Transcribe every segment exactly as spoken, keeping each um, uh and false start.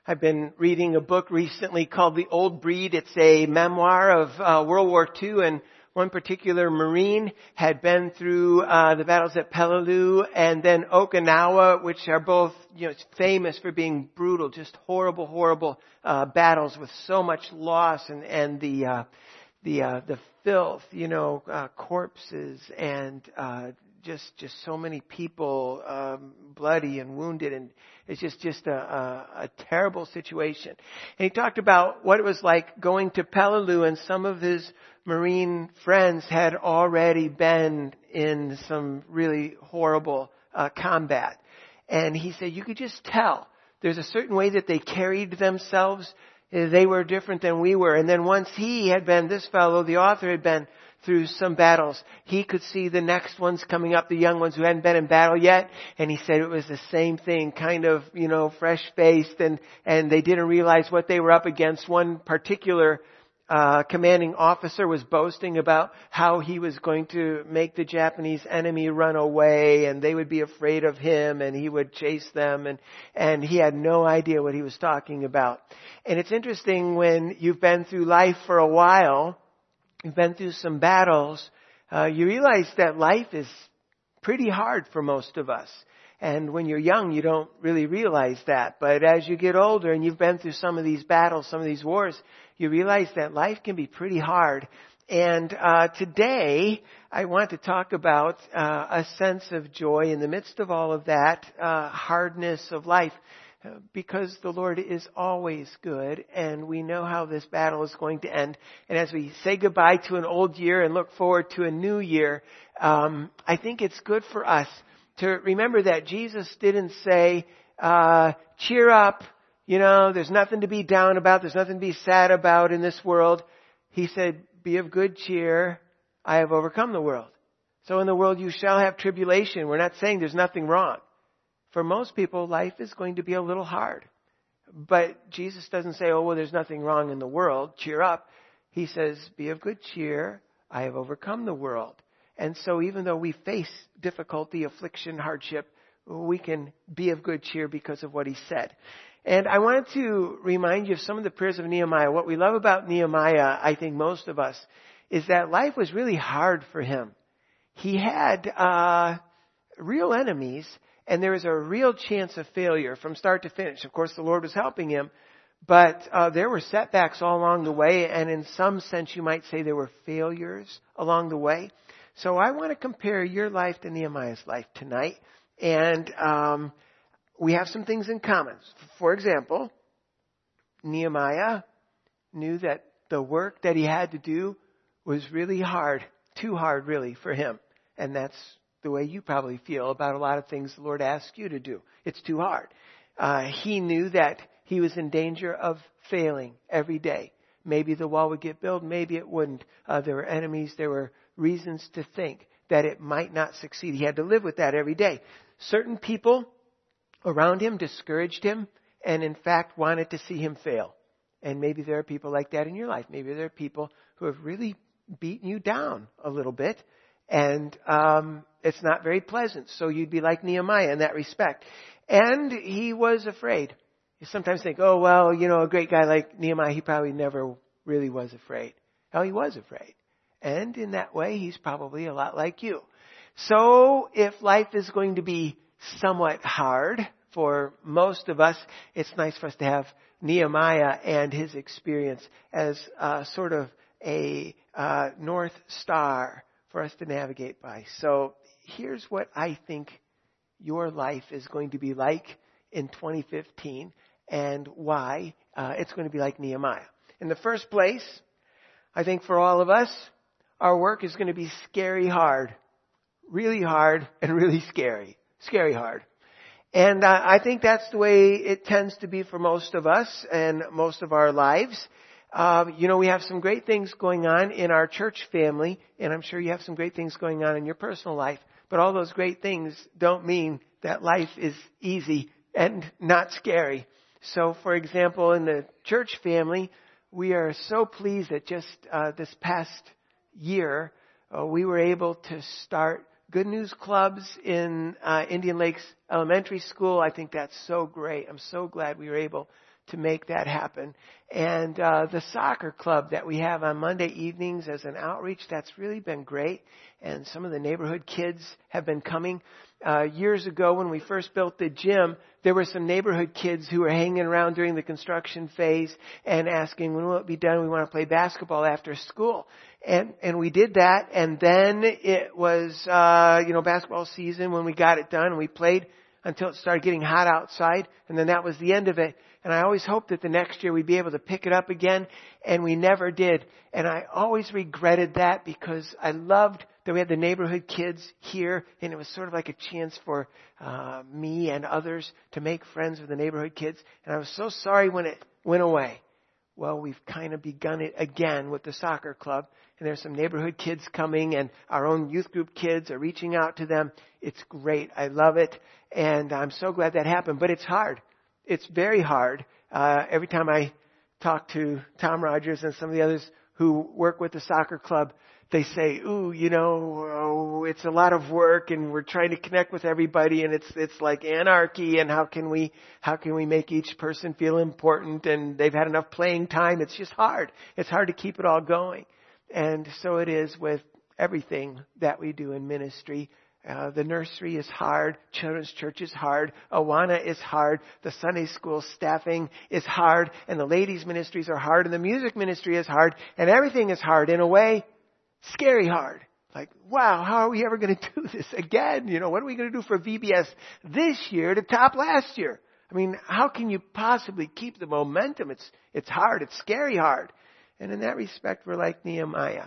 I've been reading a book recently called The Old Breed. It's a memoir of uh, World War Two, and one particular Marine had been through uh, the battles at Peleliu and then Okinawa, which are both, you know, famous for being brutal, just horrible, horrible uh, battles with so much loss and and the uh, the uh, the filth, you know, uh, corpses and uh, just just so many people um, bloody and wounded, and it's just just a, a, a terrible situation. And he talked about what it was like going to Peleliu, and some of his Marine friends had already been in some really horrible uh, combat. And he said you could just tell there's a certain way that they carried themselves. They were different than we were. And then once he had been, this fellow, the author, had been through some battles, he could see the next ones coming up, the young ones who hadn't been in battle yet. And he said it was the same thing, kind of, you know, fresh-faced, and, and they didn't realize what they were up against. One particular uh commanding officer was boasting about how he was going to make the Japanese enemy run away, and they would be afraid of him, and he would chase them, and and he had no idea what he was talking about. And it's interesting, when you've been through life for a while, you've been through some battles, uh, you realize that life is pretty hard for most of us. And when you're young, you don't really realize that. But as you get older and you've been through some of these battles, some of these wars, you realize that life can be pretty hard. And uh, today, I want to talk about uh, a sense of joy in the midst of all of that uh, hardness of life. Because the Lord is always good, and we know how this battle is going to end. And as we say goodbye to an old year and look forward to a new year, um, I think it's good for us to remember that Jesus didn't say, uh, cheer up, you know, there's nothing to be down about, there's nothing to be sad about in this world. He said, be of good cheer, I have overcome the world. So in the world you shall have tribulation. We're not saying there's nothing wrong. For most people, life is going to be a little hard. But Jesus doesn't say, oh, well, there's nothing wrong in the world, cheer up. He says, be of good cheer, I have overcome the world. And so even though we face difficulty, affliction, hardship, we can be of good cheer because of what he said. And I wanted to remind you of some of the prayers of Nehemiah. What we love about Nehemiah, I think most of us, is that life was really hard for him. He had uh, real enemies, and there was a real chance of failure from start to finish. Of course, the Lord was helping him, but uh, there were setbacks all along the way, and in some sense you might say there were failures along the way. So I want to compare your life to Nehemiah's life tonight. And um, we have some things in common. For example, Nehemiah knew that the work that he had to do was really hard, too hard really for him. And that's the way you probably feel about a lot of things the Lord asks you to do. It's too hard. Uh, he knew that he was in danger of failing every day. Maybe the wall would get built, maybe it wouldn't. Uh, there were enemies, there were reasons to think that it might not succeed. He had to live with that every day. Certain people around him discouraged him and in fact wanted to see him fail. And maybe there are people like that in your life. Maybe there are people who have really beaten you down a little bit, and um, it's not very pleasant. So you'd be like Nehemiah in that respect. And he was afraid. You sometimes think, oh, well, you know, a great guy like Nehemiah, he probably never really was afraid. Hell, he was afraid. And in that way, he's probably a lot like you. So if life is going to be somewhat hard for most of us, it's nice for us to have Nehemiah and his experience as uh, sort of a uh, North Star for us to navigate by. So here's what I think your life is going to be like in twenty fifteen and why uh, it's going to be like Nehemiah. In the first place, I think for all of us, our work is going to be scary hard, really hard and really scary, scary hard. And uh, I think that's the way it tends to be for most of us and most of our lives. Uh, you know, we have some great things going on in our church family, and I'm sure you have some great things going on in your personal life. But all those great things don't mean that life is easy and not scary. So, for example, in the church family, we are so pleased that just uh, this past year, uh, we were able to start Good News Clubs in uh, Indian Lakes Elementary School. I think that's so great. I'm so glad we were able to make that happen. And uh, the soccer club that we have on Monday evenings as an outreach, that's really been great. And some of the neighborhood kids have been coming. Uh, years ago when we first built the gym, there were some neighborhood kids who were hanging around during the construction phase and asking, when will it be done? We want to play basketball after school. And, and we did that. And then it was, uh, you know, basketball season when we got it done, and we played until it started getting hot outside. And then that was the end of it. And I always hoped that the next year we'd be able to pick it up again, and we never did. And I always regretted that because I loved that we had the neighborhood kids here, and it was sort of like a chance for uh, me and others to make friends with the neighborhood kids. And I was so sorry when it went away. Well, we've kind of begun it again with the soccer club, and there's some neighborhood kids coming, and our own youth group kids are reaching out to them. It's great. I love it, and I'm so glad that happened. But it's hard. It's very hard. Uh, every time I talk to Tom Rogers and some of the others who work with the soccer club, they say, ooh, you know, oh, it's a lot of work, and we're trying to connect with everybody, and it's it's like anarchy, and how can we how can we make each person feel important, and they've had enough playing time. It's just hard. It's hard to keep it all going. And so it is with everything that we do in ministry. Uh, the nursery is hard. Children's church is hard. Awana is hard. The Sunday school staffing is hard. And the ladies' ministries are hard. And the music ministry is hard. And everything is hard. In a way, scary hard. Like, wow, how are we ever going to do this again? You know, what are we going to do for V B S this year to top last year? I mean, how can you possibly keep the momentum? It's, it's hard. It's scary hard. And in that respect, we're like Nehemiah.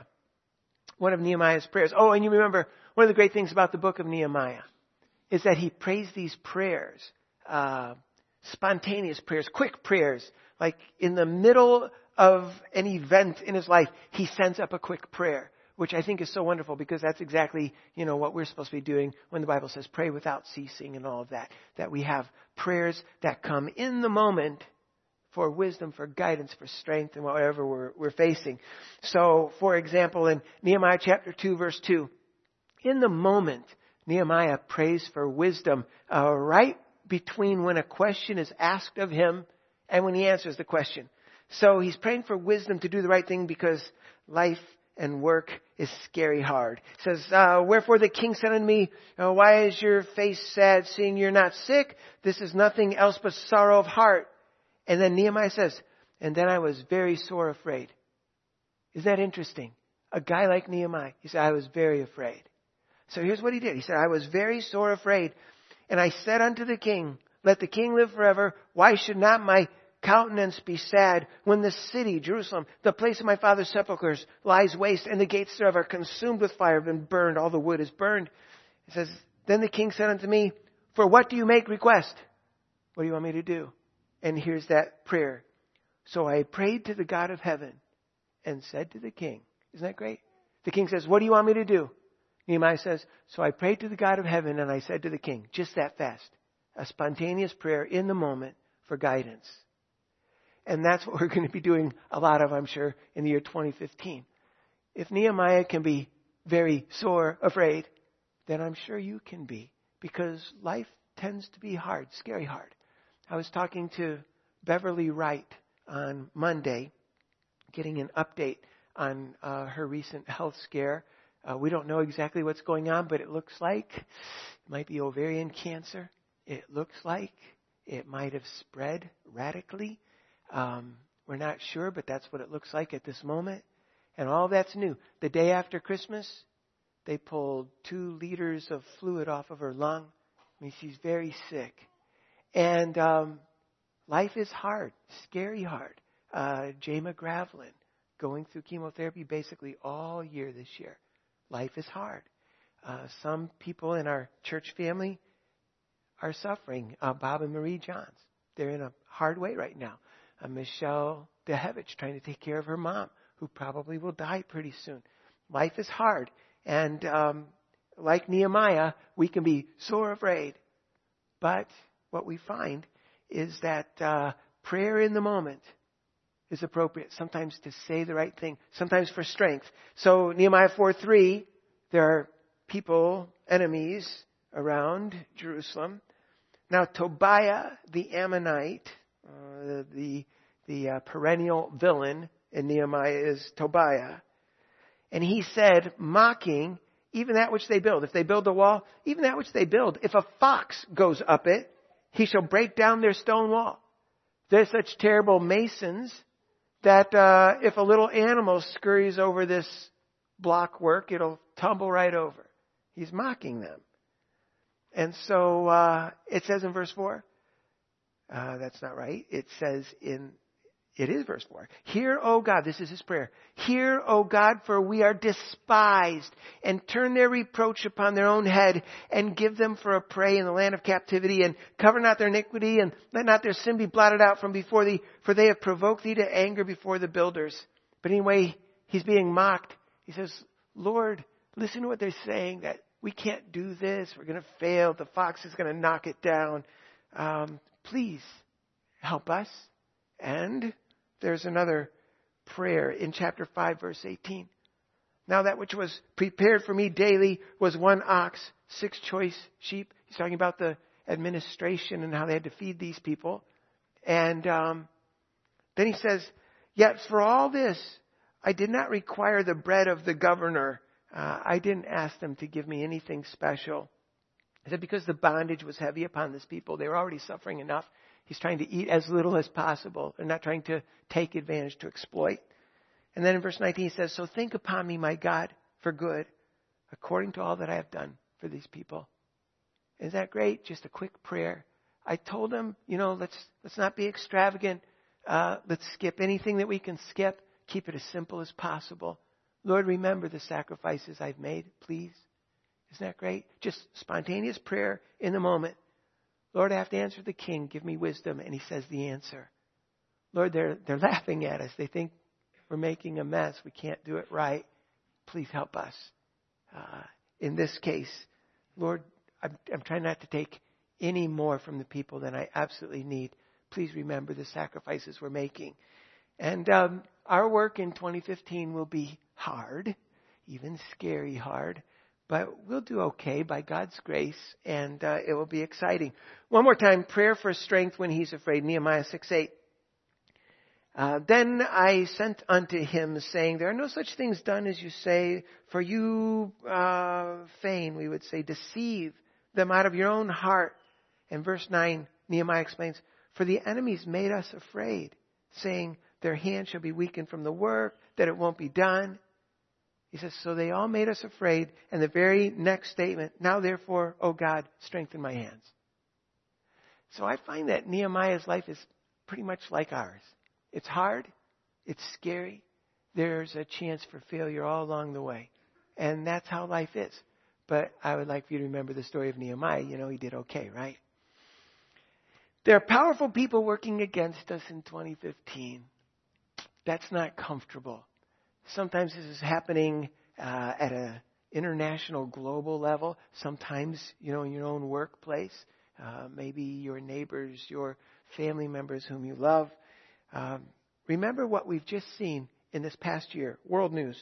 One of Nehemiah's prayers. Oh, and you remember, one of the great things about the book of Nehemiah is that he prays these prayers, uh, spontaneous prayers, quick prayers. Like in the middle of an event in his life, he sends up a quick prayer, which I think is so wonderful because that's exactly, you know, what we're supposed to be doing when the Bible says pray without ceasing and all of that. That we have prayers that come in the moment for wisdom, for guidance, for strength, and whatever we're, we're facing. So, for example, in Nehemiah chapter two, verse two, in the moment, Nehemiah prays for wisdom uh, right between when a question is asked of him and when he answers the question. So he's praying for wisdom to do the right thing because life and work is scary hard. It says, uh, wherefore the king said unto me, uh, why is your face sad, seeing you're not sick? This is nothing else but sorrow of heart. And then Nehemiah says, and then I was very sore afraid. Isn't that interesting? A guy like Nehemiah, he said, I was very afraid. So here's what he did. He said, I was very sore afraid. And I said unto the king, let the king live forever. Why should not my countenance be sad when the city, Jerusalem, the place of my father's sepulchres, lies waste, and the gates thereof are consumed with fire, have been burned, all the wood is burned. It says, then the king said unto me, for what do you make request? What do you want me to do? And here's that prayer. So I prayed to the God of heaven and said to the king, isn't that great? The king says, what do you want me to do? Nehemiah says, so I prayed to the God of heaven and I said to the king, just that fast, a spontaneous prayer in the moment for guidance. And that's what we're going to be doing a lot of, I'm sure, in the year twenty fifteen. If Nehemiah can be very sore afraid, then I'm sure you can be, because life tends to be hard, scary hard. I was talking to Beverly Wright on Monday, getting an update on uh, her recent health scare. Uh, we don't know exactly what's going on, but it looks like it might be ovarian cancer. It looks like it might have spread radically. Um, we're not sure, but that's what it looks like at this moment. And all that's new. The day after Christmas, they pulled two liters of fluid off of her lung. I mean, she's very sick. And um, life is hard, scary hard. Uh, Jay McGravlin going through chemotherapy basically all year this year. Life is hard. Uh, some people in our church family are suffering. Uh, Bob and Marie Johns, they're in a hard way right now. Uh, Michelle DeHevich trying to take care of her mom, who probably will die pretty soon. Life is hard. And um, like Nehemiah, we can be sore afraid. But what we find is that uh, prayer in the moment is appropriate. Sometimes to say the right thing. Sometimes for strength. So Nehemiah four three, there are people, enemies around Jerusalem. Now Tobiah the Ammonite, uh, the the uh, perennial villain in Nehemiah is Tobiah. And he said, mocking even that which they build. If they build a wall, even that which they build, if a fox goes up it, he shall break down their stone wall. They're such terrible masons that uh, if a little animal scurries over this block work, it'll tumble right over. He's mocking them. And so uh, it says in verse four, uh, that's not right. It says in, it is verse four. Hear, O God, this is his prayer. Hear, O God, for we are despised, and turn their reproach upon their own head, and give them for a prey in the land of captivity, and cover not their iniquity, and let not their sin be blotted out from before thee, for they have provoked thee to anger before the builders. But anyway, he's being mocked. He says, Lord, listen to what they're saying, that we can't do this. We're going to fail. The fox is going to knock it down. Um, please help us. And there's another prayer in chapter five, verse eighteen. Now that which was prepared for me daily was one ox, six choice sheep. He's talking about the administration and how they had to feed these people. And um, then he says, yet for all this, I did not require the bread of the governor. Uh, I didn't ask them to give me anything special. I said, because the bondage was heavy upon this people. They were already suffering enough. He's trying to eat as little as possible. They're not trying to take advantage, to exploit. And then in verse nineteen he says, so think upon me, my God, for good, according to all that I have done for these people. Is that great? Just a quick prayer. I told them, you know, let's let's not be extravagant. Uh, let's skip anything that we can skip. Keep it as simple as possible. Lord, remember the sacrifices I've made, please. Isn't that great? Just spontaneous prayer in the moment. Lord, I have to answer the king. Give me wisdom. And he says the answer. Lord, they're they're laughing at us. They think we're making a mess. We can't do it right. Please help us. Uh, in this case, Lord, I'm, I'm trying not to take any more from the people than I absolutely need. Please remember the sacrifices we're making. And um, our work in twenty fifteen will be hard, even scary hard. But we'll do okay by God's grace, and uh, it will be exciting. One more time, prayer for strength when he's afraid. Nehemiah six eight. Uh, then I sent unto him, saying, there are no such things done as you say, for you uh, feign, we would say, deceive them out of your own heart. And verse nine, Nehemiah explains, for the enemies made us afraid, saying, their hand shall be weakened from the work, that it won't be done. He says, so they all made us afraid. And the very next statement, now therefore, O God, strengthen my hands. So I find that Nehemiah's life is pretty much like ours. It's hard. It's scary. There's a chance for failure all along the way. And that's how life is. But I would like for you to remember the story of Nehemiah. You know, he did okay, right? There are powerful people working against us in twenty fifteen. That's not comfortable. Sometimes this is happening uh, at an international, global level. Sometimes, you know, in your own workplace. Uh, maybe your neighbors, your family members whom you love. Um, remember what we've just seen in this past year. World news.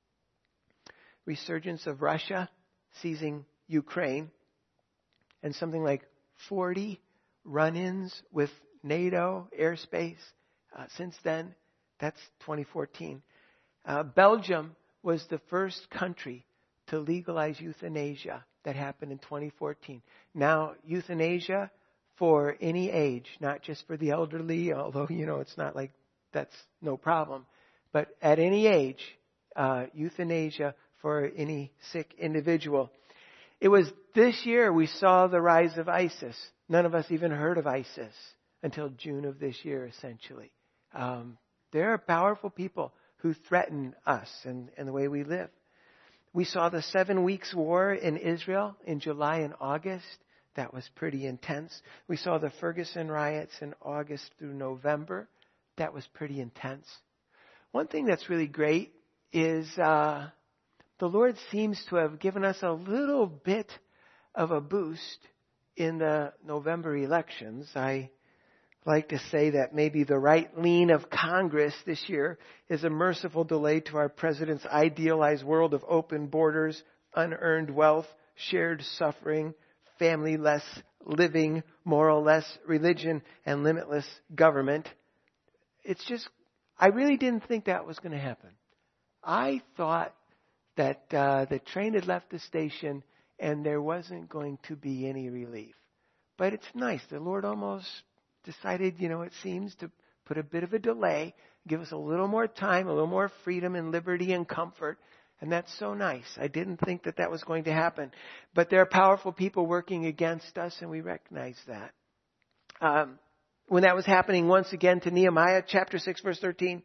Resurgence of Russia seizing Ukraine. And something like forty run-ins with NATO airspace uh, since then. That's twenty fourteen. Uh, Belgium was the first country to legalize euthanasia. That happened in twenty fourteen. Now, euthanasia for any age, not just for the elderly, although, you know, it's not like that's no problem. But at any age, uh, euthanasia for any sick individual. It was this year we saw the rise of ISIS. None of us even heard of ISIS until June of this year, essentially. Um, there are powerful people who threaten us and, and the way we live. We saw the seven weeks war in Israel in July and August. That was pretty intense. We saw the Ferguson riots in August through November. That was pretty intense. One thing that's really great is uh, the Lord seems to have given us a little bit of a boost in the November elections. I like to say that maybe the right lean of Congress this year is a merciful delay to our president's idealized world of open borders, unearned wealth, shared suffering, family-less living, moral-less religion, and limitless government. It's just, I really didn't think that was going to happen. I thought that uh, the train had left the station and there wasn't going to be any relief. But it's nice. The Lord almost decided, you know, it seems to put a bit of a delay, give us a little more time, a little more freedom and liberty and comfort. And that's so nice. I didn't think that that was going to happen. But there are powerful people working against us, and we recognize that. Um, when that was happening once again to Nehemiah, chapter six, verse thirteen,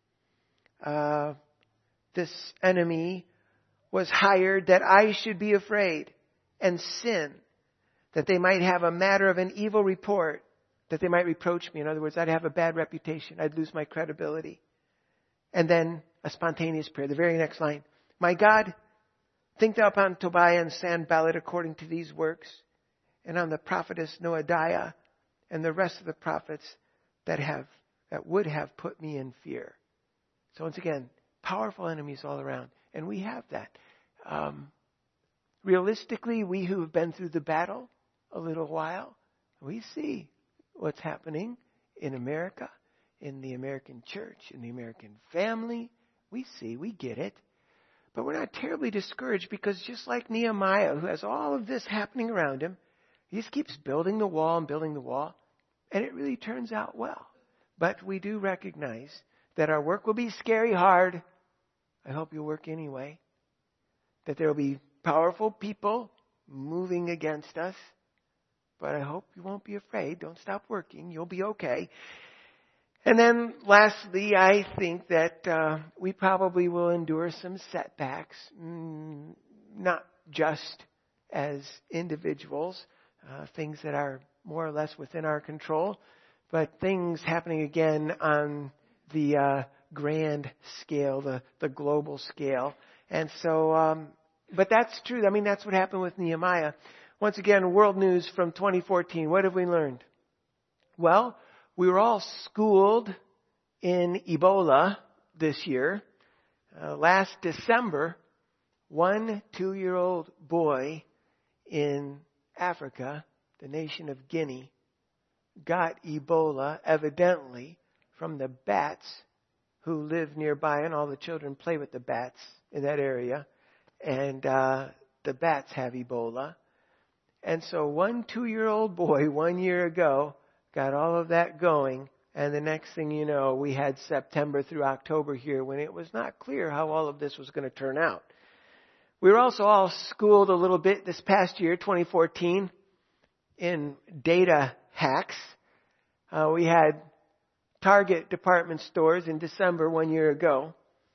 uh, this enemy was hired that I should be afraid and sin, that they might have a matter of an evil report, that they might reproach me. In other words, I'd have a bad reputation. I'd lose my credibility. And then a spontaneous prayer. The very next line. My God, think thou upon Tobiah and Sanballat according to these works, and on the prophetess Noadiah and the rest of the prophets that have that would have put me in fear. So once again, powerful enemies all around. And we have that. Um, realistically, we who have been through the battle a little while, we see what's happening in America, in the American church, in the American family. We see, we get it. But we're not terribly discouraged because just like Nehemiah, who has all of this happening around him, he just keeps building the wall and building the wall. And it really turns out well. But we do recognize that our work will be scary hard. I hope you'll work anyway. That there will be powerful people moving against us. But I hope you won't be afraid. Don't stop working. You'll be okay. And then lastly, I think that uh, we probably will endure some setbacks. Mm, not just as individuals. Uh, things that are more or less within our control. But things happening again on the uh, grand scale, the, the global scale. And so, um, but that's true. I mean, that's what happened with Nehemiah. Once again, world news from twenty fourteen. What have we learned? Well, we were all schooled in Ebola this year. Uh, last December, one two-year-old boy in Africa, the nation of Guinea, got Ebola, evidently, from the bats who live nearby, and all the children play with the bats in that area. And uh, the bats have Ebola. And so one two-year-old boy one year ago got all of that going. And the next thing you know, we had September through October here when it was not clear how all of this was going to turn out. We were also all schooled a little bit this past year, twenty fourteen, in data hacks. Uh, we had Target department stores in December one year ago.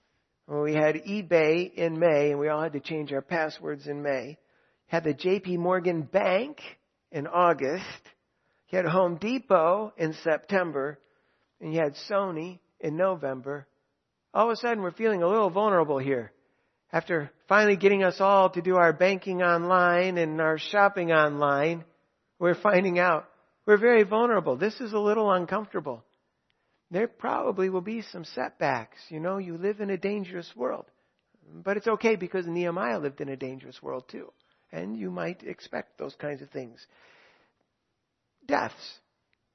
We had eBay in May, and we all had to change our passwords in May. Had the J P Morgan Bank in August. You had Home Depot in September. And you had Sony in November. All of a sudden, we're feeling a little vulnerable here. After finally getting us all to do our banking online and our shopping online, we're finding out we're very vulnerable. This is a little uncomfortable. There probably will be some setbacks. You know, you live in a dangerous world. But it's okay because Nehemiah lived in a dangerous world too. And you might expect those kinds of things. Deaths.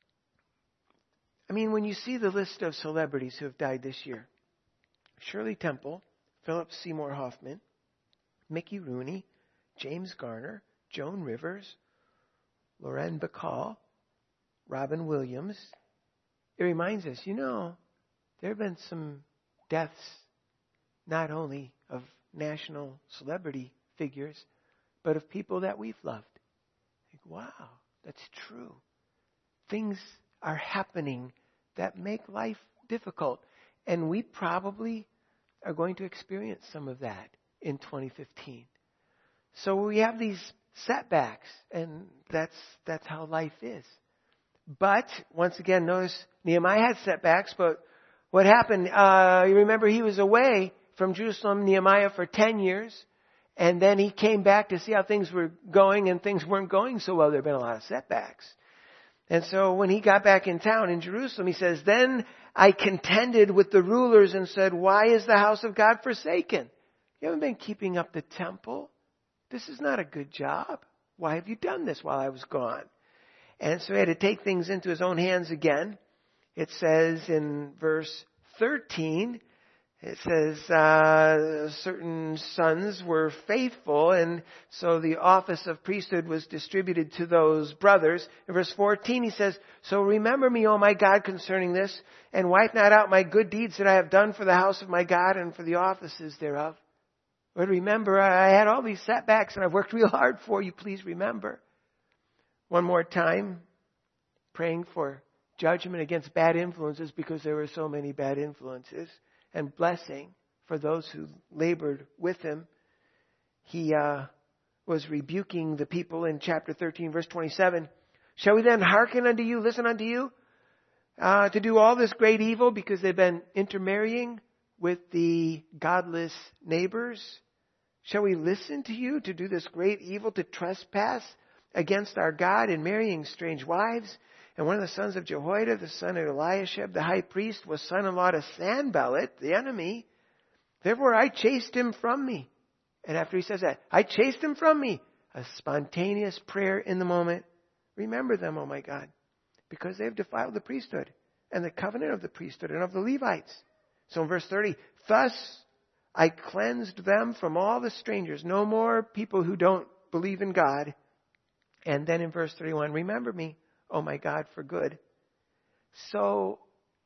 I mean, when you see the list of celebrities who have died this year, Shirley Temple, Philip Seymour Hoffman, Mickey Rooney, James Garner, Joan Rivers, Lauren Bacall, Robin Williams, it reminds us, you know, there have been some deaths not only of national celebrity figures, but of people that we've loved. Like, wow, that's true. Things are happening that make life difficult. And we probably are going to experience some of that in twenty fifteen. So we have these setbacks, and that's that's how life is. But, once again, notice Nehemiah had setbacks, but what happened, uh, you remember he was away from Jerusalem, Nehemiah, for ten years, and then he came back to see how things were going, and things weren't going so well. There have been a lot of setbacks. And so when he got back in town in Jerusalem, he says, then I contended with the rulers and said, why is the house of God forsaken? You haven't been keeping up the temple. This is not a good job. Why have you done this while I was gone? And so he had to take things into his own hands again. It says in verse thirteen, it says, uh, certain sons were faithful, and so the office of priesthood was distributed to those brothers. In verse fourteen, he says, so remember me, O my God, concerning this, and wipe not out my good deeds that I have done for the house of my God and for the offices thereof. Lord, remember, I had all these setbacks, and I've worked real hard for you. Please remember. One more time, praying for judgment against bad influences because there were so many bad influences. And blessing for those who labored with him. He uh, was rebuking the people in chapter thirteen, verse twenty-seven. Shall we then hearken unto you, listen unto you, uh, to do all this great evil because they've been intermarrying with the godless neighbors? Shall we listen to you to do this great evil, to trespass against our God in marrying strange wives? And one of the sons of Jehoiada, the son of Eliashib, the high priest, was son-in-law to Sanballat, the enemy. Therefore I chased him from me. And after he says that, I chased him from me. A spontaneous prayer in the moment. Remember them, O my God, because they have defiled the priesthood and the covenant of the priesthood and of the Levites. So in verse thirty, thus I cleansed them from all the strangers. No more people who don't believe in God. And then in verse thirty-one, remember me, oh my God, for good. So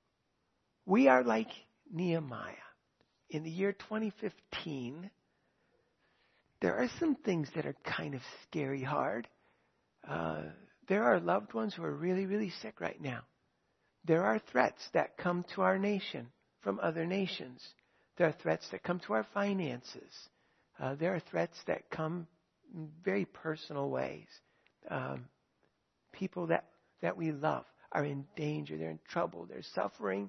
we are like Nehemiah. In the year twenty fifteen, there are some things that are kind of scary hard. Uh, there are loved ones who are really, really sick right now. There are threats that come to our nation from other nations. There are threats that come to our finances. Uh, there are threats that come in very personal ways. Um, people that that we love are in danger. They're in trouble. They're suffering.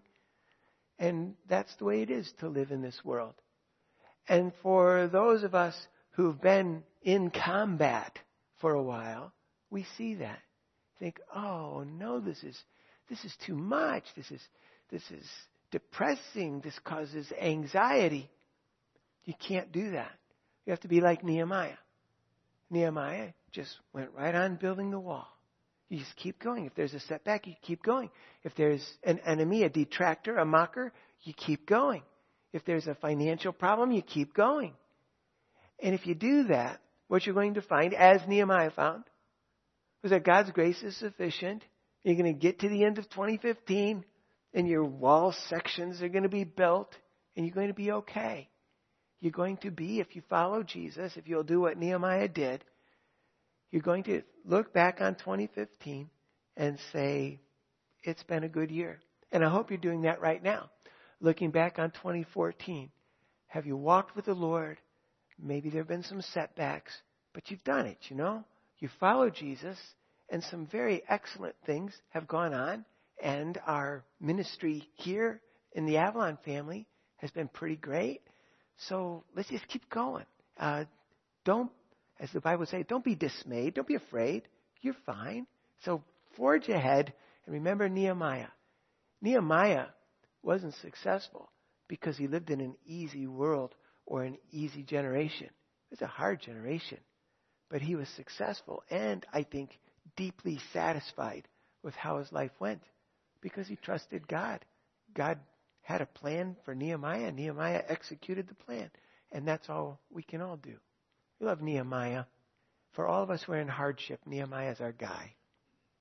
And that's the way it is to live in this world. And for those of us who've been in combat for a while, we see that. Think, oh no, this is this is too much. This is this is depressing. This causes anxiety. You can't do that. You have to be like Nehemiah. Nehemiah just went right on building the wall. You just keep going. If there's a setback, you keep going. If there's an enemy, a detractor, a mocker, you keep going. If there's a financial problem, you keep going. And if you do that, what you're going to find, as Nehemiah found, was that God's grace is sufficient. You're going to get to the end of twenty fifteen, and your wall sections are going to be built, and you're going to be okay. You're going to be, if you follow Jesus, if you'll do what Nehemiah did, you're going to look back on twenty fifteen and say, it's been a good year. And I hope you're doing that right now. Looking back on twenty fourteen, have you walked with the Lord? Maybe there have been some setbacks, but you've done it, you know. You followed Jesus, and some very excellent things have gone on. And our ministry here in the Avalon family has been pretty great. So let's just keep going. Uh, don't As the Bible says, don't be dismayed. Don't be afraid. You're fine. So forge ahead and remember Nehemiah. Nehemiah wasn't successful because he lived in an easy world or an easy generation. It was a hard generation. But he was successful and, I think, deeply satisfied with how his life went because he trusted God. God had a plan for Nehemiah, and Nehemiah executed the plan. And that's all we can all do. We love Nehemiah. For all of us who are in hardship, Nehemiah is our guy.